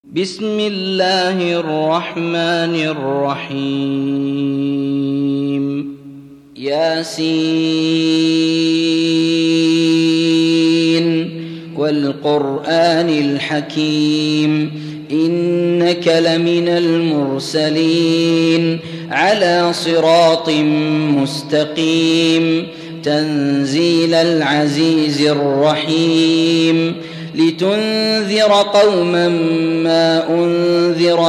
بسم الله الرحمن الرحيم ياسين والقرآن الحكيم إنك لمن المرسلين على صراط مستقيم تنزيل العزيز الرحيم لتنذر قوما ما أنذر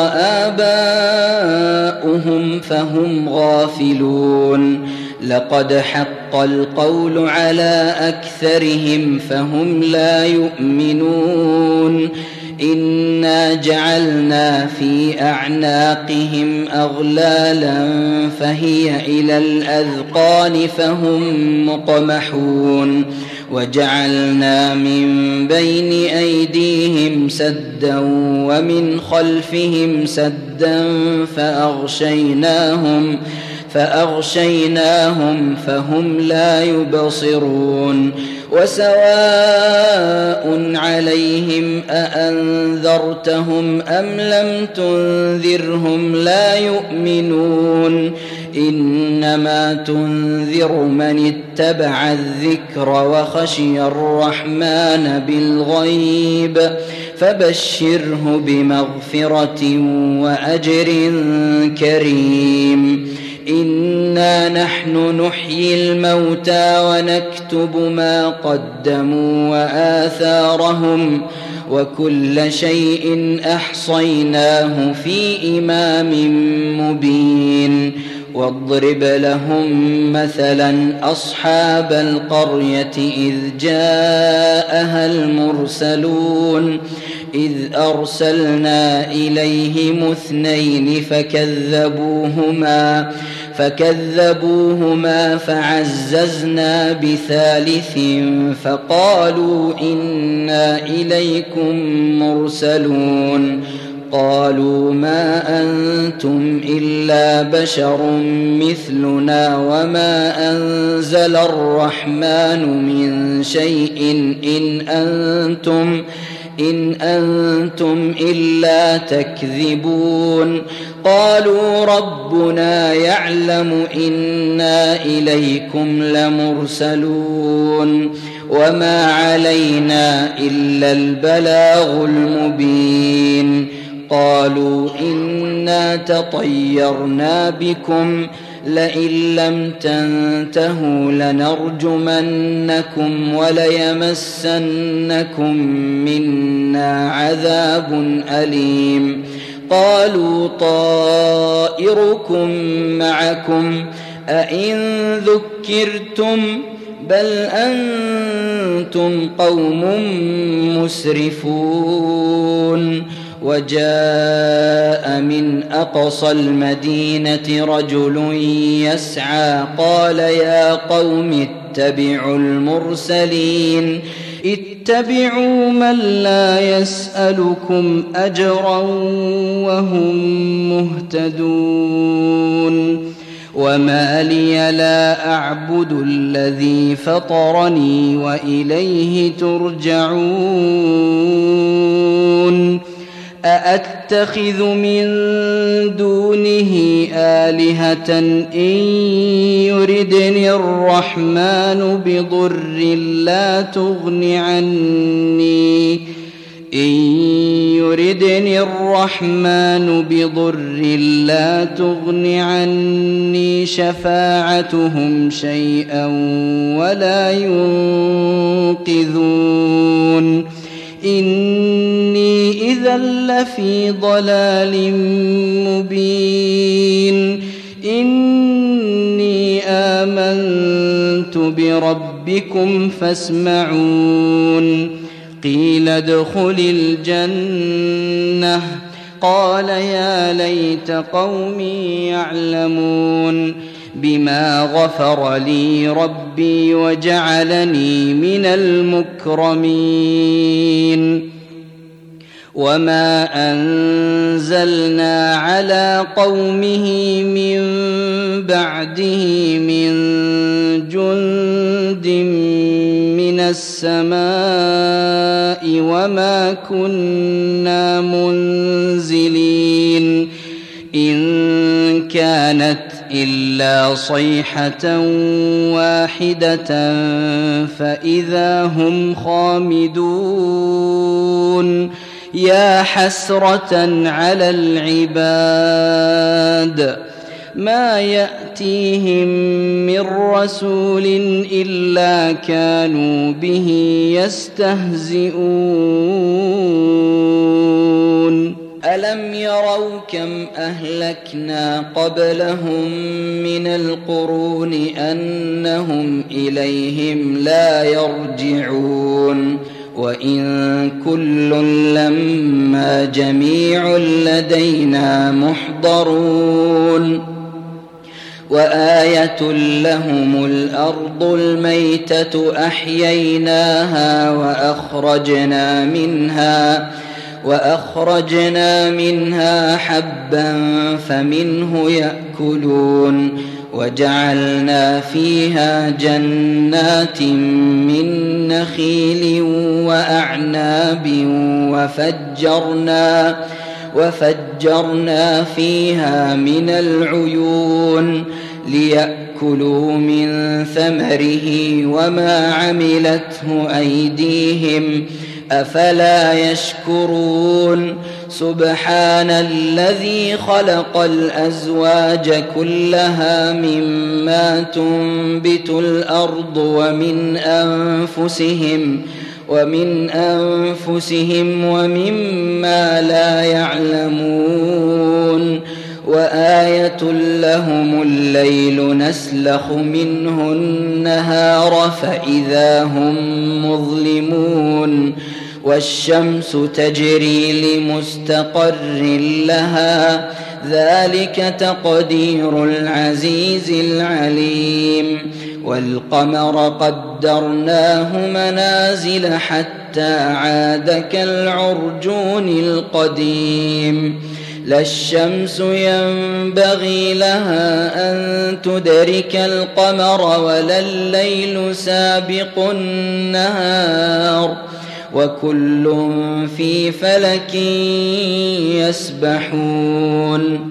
آباؤهم فهم غافلون لقد حق القول على أكثرهم فهم لا يؤمنون إنا جعلنا في أعناقهم أغلالا فهي إلى الأذقان فهم مقمحون وجعلنا من بين أيديهم سدا ومن خلفهم سدا فأغشيناهم فهم لا يبصرون وسواء عليهم أأنذرتهم أم لم تنذرهم لا يؤمنون إنما تنذر من اتبع الذكر وخشي الرحمن بالغيب فبشره بمغفرة وأجر كريم إنا نحن نحيي الموتى ونكتب ما قدموا وآثارهم وكل شيء أحصيناه في إمام مبين واضرب لهم مثلا أصحاب القرية إذ جاءها المرسلون إذ أرسلنا إليهم اثنين فكذبوهما فعززنا بثالث فقالوا إنا إليكم مرسلون قالوا ما أنتم إلا بشر مثلنا وما أنزل الرحمن من شيء إن أنتم إلا تكذبون قالوا ربنا يعلم إنا إليكم لمرسلون وما علينا إلا البلاغ المبين قالوا إنا تطيرنا بكم لئن لم تنتهوا لنرجمنكم وليمسنكم منا عذاب أليم قالوا طائركم معكم أئن ذكرتم بل أنتم قوم مسرفون وجاء من أقصى المدينة رجل يسعى قال يا قوم اتبعوا المرسلين اتبعوا من لا يسألكم أجرا وهم مهتدون وما لي لا أعبد الذي فطرني وإليه ترجعون أأتخذ من دونه آلهة إن يردني الرحمن بضر لا تغن عني شفاعتهم شيئا ولا ينقذون إني إذا لفي ضلال مبين إني آمنت بربكم فاسمعون قيل ادخل الجنة قال يا ليت قومي يعلمون بما غفر لي ربي وجعلني من المكرمين وما أنزلنا على قومه من بعده من جند من السماء وما كنا منزلين إن كانت إلا صيحة واحدة فإذا هم خامدون يا حسرة على العباد ما يأتيهم من رسول إلا كانوا به يستهزئون ألم يروا كم أهلكنا قبلهم من القرون أنهم إليهم لا يرجعون وإن كل لما جميع لدينا محضرون وآية لهم الأرض الميتة أحييناها وأخرجنا منها حبا فمنه يأكلون وجعلنا فيها جنات من نخيل وأعناب وفجرنا فيها من العيون ليأكلوا من ثمره وما عملته أيديهم أفلا يشكرون سبحان الذي خلق الأزواج كلها مما تنبت الأرض ومن أنفسهم ومما لا يعلمون وآية لهم الليل نسلخ منه النهار فإذا هم مظلمون والشمس تجري لمستقر لها ذلك تقدير العزيز العليم والقمر قدرناه منازل حتى عاد كالعرجون القديم لا الشمس ينبغي لها أن تدرك القمر ولا الليل سابق النهار وكل في فلك يسبحون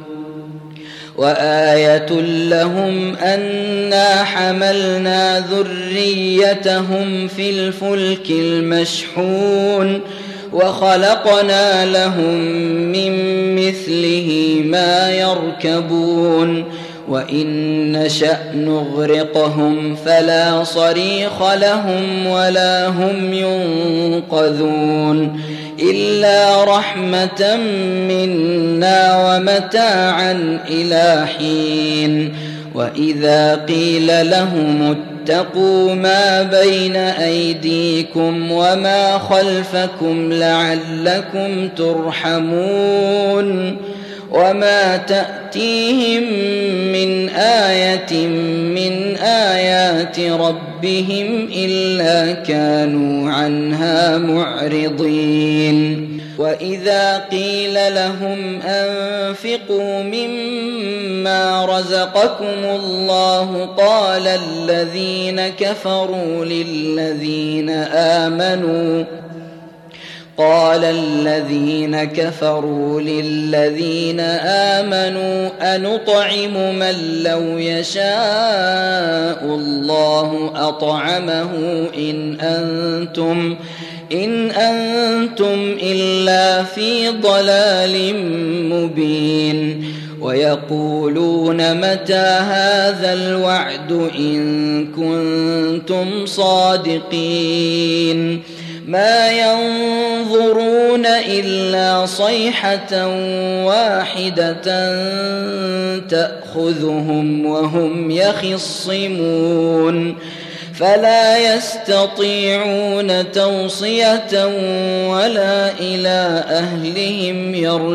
وآية لهم أنا حملنا ذريتهم في الفلك المشحون وخلقنا لهم من مثله ما يركبون وإن نشأ نغرقهم فلا صريخ لهم ولا هم ينقذون إلا رحمة منا ومتاعا إلى حين وإذا قيل لهم اتقوا ما بين أيديكم وما خلفكم لعلكم ترحمون وما تأتيهم من آية من آيات ربهم إلا كانوا عنها معرضين وإذا قيل لهم أنفقوا مما رزقكم الله قال الذين كفروا للذين آمنوا أنطعم من لو يشاء الله أطعمه إن أنتم إلا في ضلال مبين ويقولون متى هذا الوعد إن كنتم صادقين ما ينظرون إلا صيحة واحدة تأخذهم وهم يخصمون فلا يستطيعون توصية ولا إلى أهلهم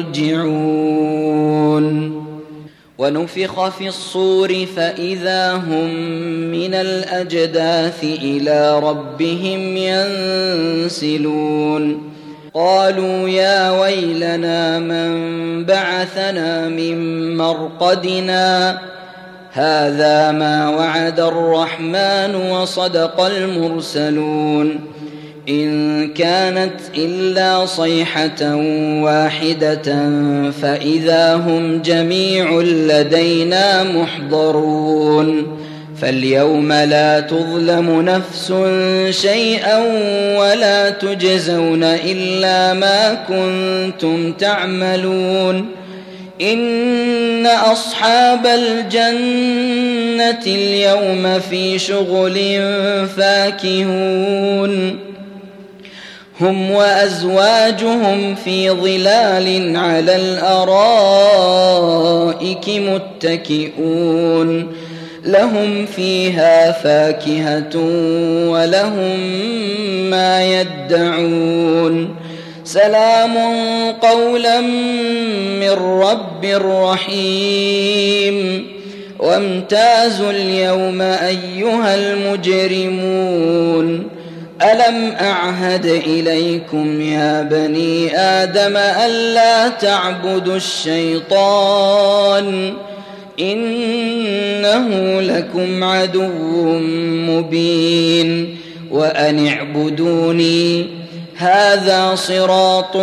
يرجعون ونفخ في الصور فإذا هم من الأجداث إلى ربهم ينسلون قالوا يا ويلنا من بعثنا من مرقدنا هذا ما وعد الرحمن وصدق المرسلون إن كانت إلا صيحة واحدة فإذا هم جميع لدينا محضرون فاليوم لا تظلم نفس شيئا ولا تجزون إلا ما كنتم تعملون إن أصحاب الجنة اليوم في شغل فاكهون هم وأزواجهم في ظلال على الأرائك متكئون لهم فيها فاكهة ولهم ما يدعون سلام قولا من رب رحيم وامتازوا اليوم أيها المجرمون ألم أعهد إليكم يا بني آدم ألا تعبدوا الشيطان إنه لكم عدو مبين وأن اعبدوني هذا صراط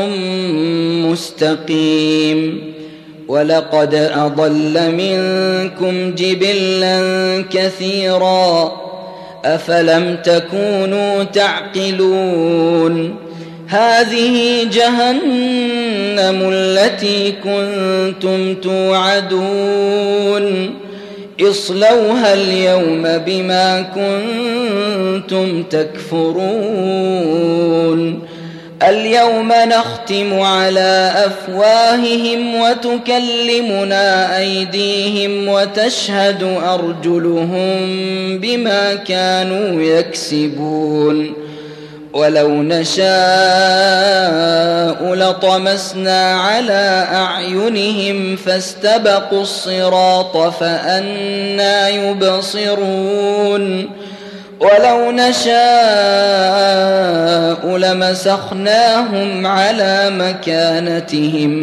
مستقيم ولقد أضل منكم جبلا كثيرا أفلم تكونوا تعقلون هذه جهنم التي كنتم توعدون اصلوها اليوم بما كنتم تكفرون اليوم نختم على أفواههم وتكلمنا أيديهم وتشهد أرجلهم بما كانوا يكسبون ولو نشاء لطمسنا على أعينهم فاستبقوا الصراط فأنى يبصرون ولو نشاء لمسخناهم على مكانتهم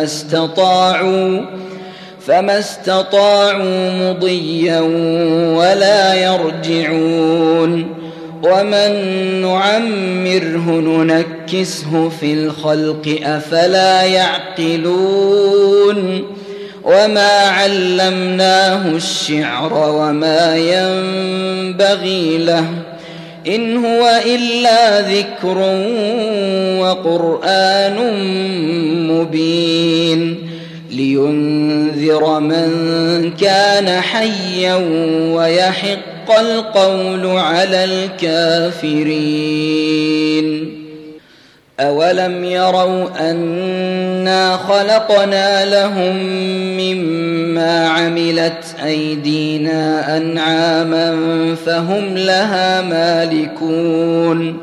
فما استطاعوا مضيا ولا يرجعون ومن نعمره ننكسه في الخلق أفلا يعقلون وما علمناه الشعر وما ينبغي له إن هو إلا ذكر وقرآن مبين لينذر من كان حيا ويحق القول على الكافرين أولم يروا أنا خلقنا لهم مما عملت أيدينا أنعاما فهم لها مالكون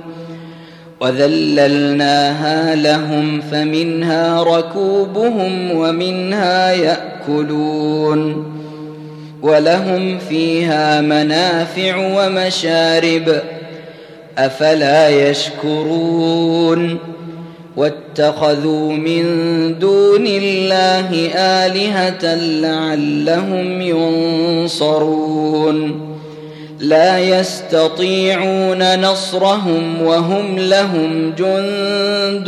وذللناها لهم فمنها ركوبهم ومنها يأكلون ولهم فيها منافع ومشارب أفلا يشكرون واتخذوا من دون الله آلهة لعلهم ينصرون لا يستطيعون نصرهم وهم لهم جند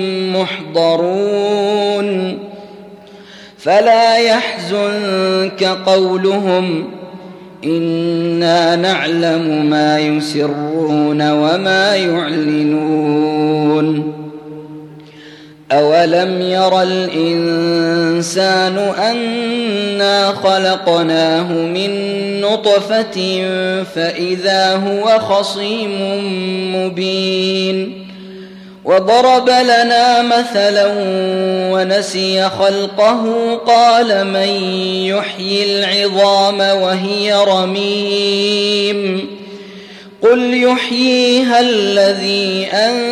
محضرون فلا يحزنك قولهم إنا نعلم ما يسرون وما يعلنون أولم ير الإنسان أنا خلقناه من نطفة فإذا هو خصيم مبين وضرب لنا مثلا ونسي خلقه قال من يحيي العظام وهي رميم قل يحييها الذي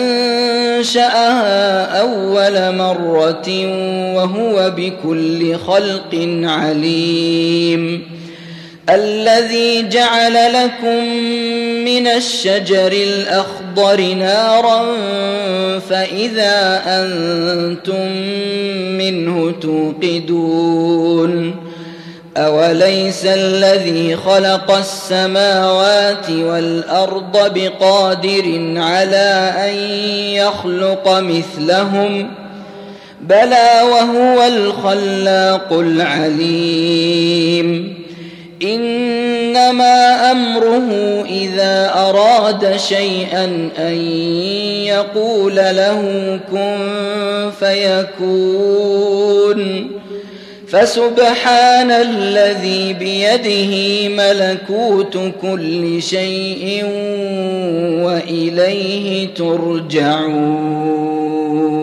أنشأها أول مرة وهو بكل خلق عليم الذي جعل لكم من الشجر الأخضر نارا فإذا أنتم منه توقدون أوليس الذي خلق السماوات والأرض بقادر على أن يخلق مثلهم بلى وهو الخلاق العليم إنما أمره إذا أراد شيئا أن يقول له كن فيكون فسبحان الذي بيده ملكوت كل شيء وإليه ترجعون.